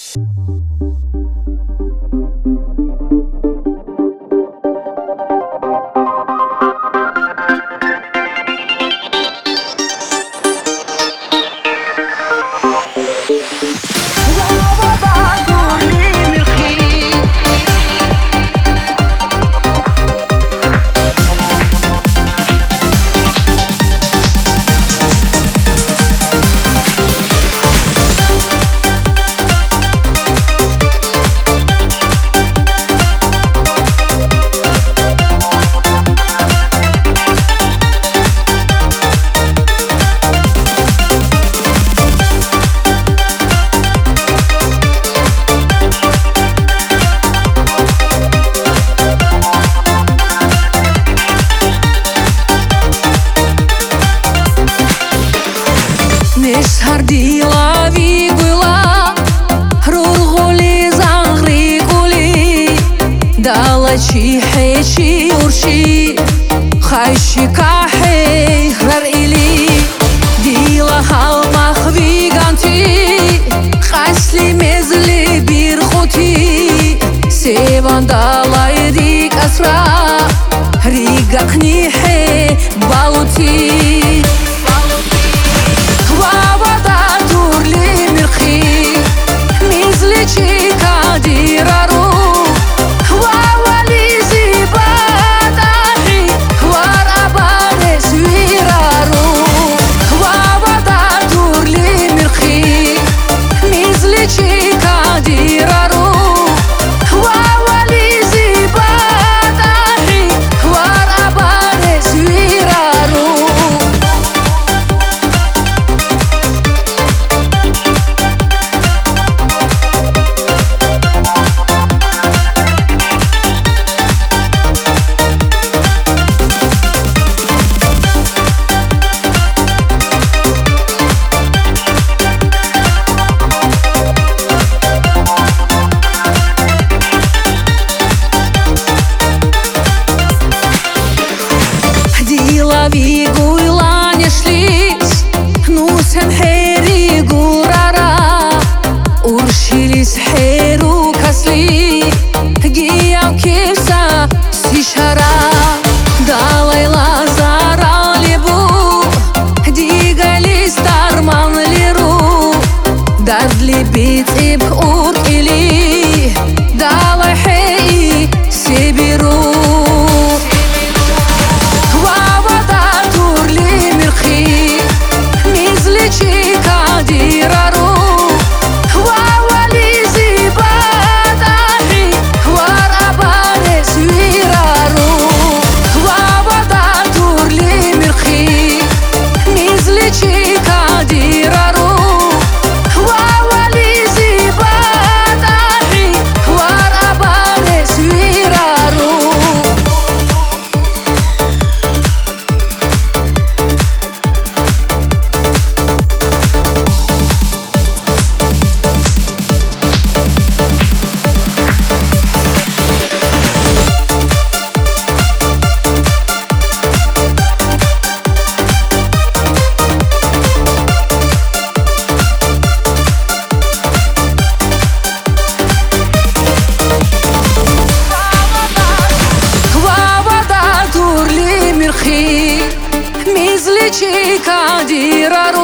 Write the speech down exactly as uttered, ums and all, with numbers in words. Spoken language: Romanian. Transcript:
Hardila vigula rulguli zangri guli dalachi hechi urshi khayshi kahe rar ili dila halmach viganti khasli mezli bir khuti sevandalay rik asra rigakni he baluti Vigula ne shlis nusen heri gurara urshilis heru kasli giyam kevsa sishara dalay lazara lebu digalis darman liru dadli bitib ur ili dalay hei sibiru Mizlichi kadira